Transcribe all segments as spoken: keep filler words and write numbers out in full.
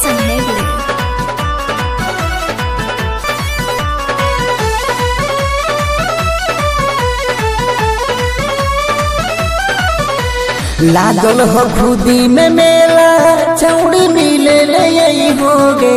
Sanhedrin. लागल हो खुदी में मेला छौड़ी मिले ले यही हो गे।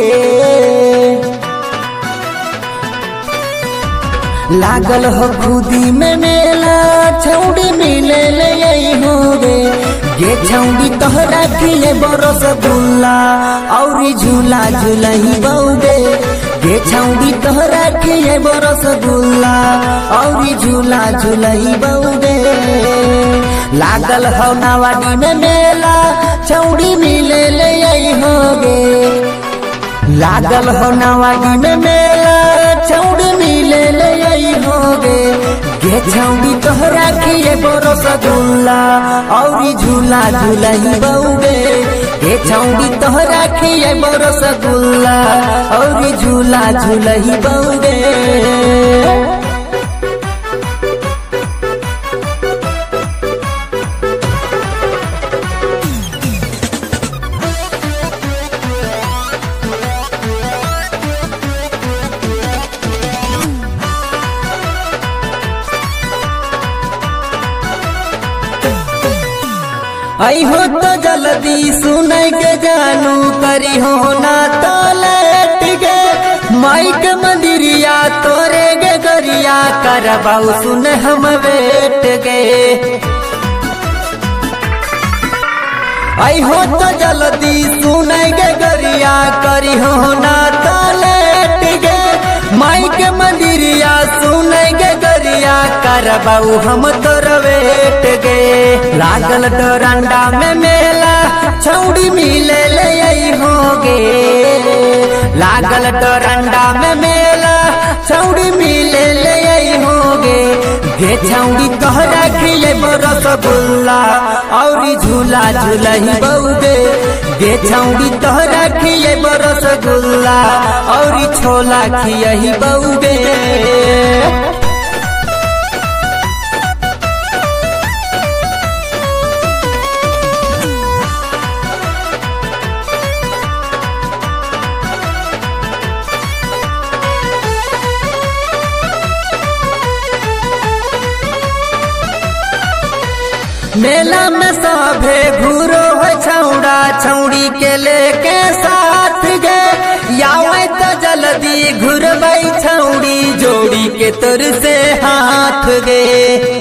लागल हो खुदी में मेला छौड़ी मिले ले यही हो गे। गे छौड़ी तोहरा खिले बरस गुल्ला और झूला झूलही बउगे। गे छौड़ी तोहरा खिले बरस गुल्ला और झूला झूलही बउगे। लागल हो नवाडी में मेला छौड़ी मिले ले यही हो गे। लागल हो नवाडी में मेला छौड़ी मिले ले यही हो गे। गे छौड़ी तोहरा खिए बरस गुल्ला और झूला झूलही बउगे। गे छौड़ी तोहरा खिए बरस गुल्ला और झूला झूलही बउगे। आई हो तो जल्दी सुनै के जानू करी हो ना तो लेट गे। माइक मंदिरिया तोरे गे गरिया करबाऊ सुन हम बेट गे। आई हो तो जल्दी सुनै गे गरिया करी हो ना तो लेट गे। माइक मंदिरिया सुनै गे गरिया करबाऊ हम तोर बेट गे। लागल डोरंडा में मेला छौड़ी मिले ले यही हो गे। लागल डोरंडा में मेला छौड़ी मिले ले यही हो गे। गे छौड़ी तोहरा खिले बरस गुल्ला और झूला झूलही बउगे। गे छौड़ी तोहरा खिले बरस गुल्ला और छोला खियही बउगे। मेला में सभे घूरो हो छौड़ा छौड़ी के लेके साथ गे। यावे तो जल्दी घुरबई छौड़ी जोड़ी के तोर से हाथ गे।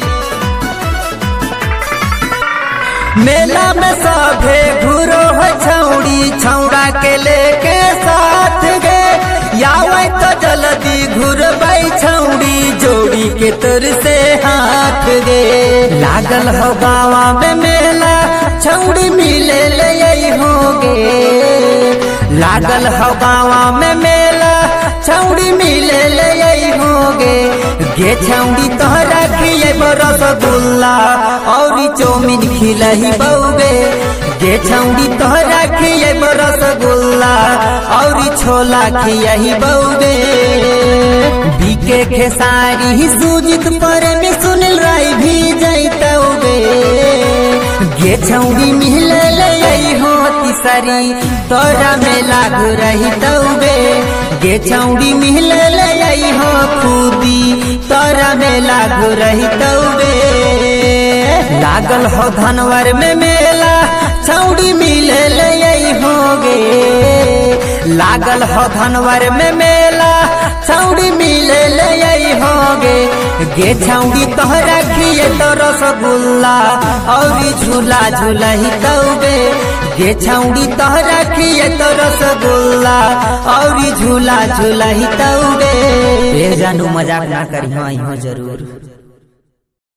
मेला में सभे घूरो हो छौड़ी छौड़ा के लेके साथ गे। यावे तो जल्दी घुरबई छौड़ी जोड़ी के तोर से हाथ गे। लागल हो गावा में मेला छौड़ी मिले ले यही हो गे। लागल हो गावा में मेला छौड़ी मिले ले यही हो गे। गे छौड़ी तोहरा खिए बरस गुल्ला और चौमिन खिलही बउगे। गे छौड़ी तोहरा खिए बरस गुल्ला और छोला खियही बउगे। बीके खेसारी सुजित पर में सुनिल राय भी जैतौगे। गे छौड़ी मिले ले यही हो तिसरी तोरा में लागू रही तौगे। गे छौड़ी मिले ले यही हो खुदी तोरा में लागू रही तौगे। लागल हो धनवर में मेला छौड़ी मिले ले यही हो गे। लागल हो धनवर में मेला छौड़ी मिले ले यही हो गे। गे छौड़ी तोहरा खिए तो रसगुल्ला और झूला झूलही तौगे। गे छौड़ी तोहरा खिए तो रसगुल्ला और झूला झूलही तौगे। ए जानू मजाक ना करी, हाँ जरूर।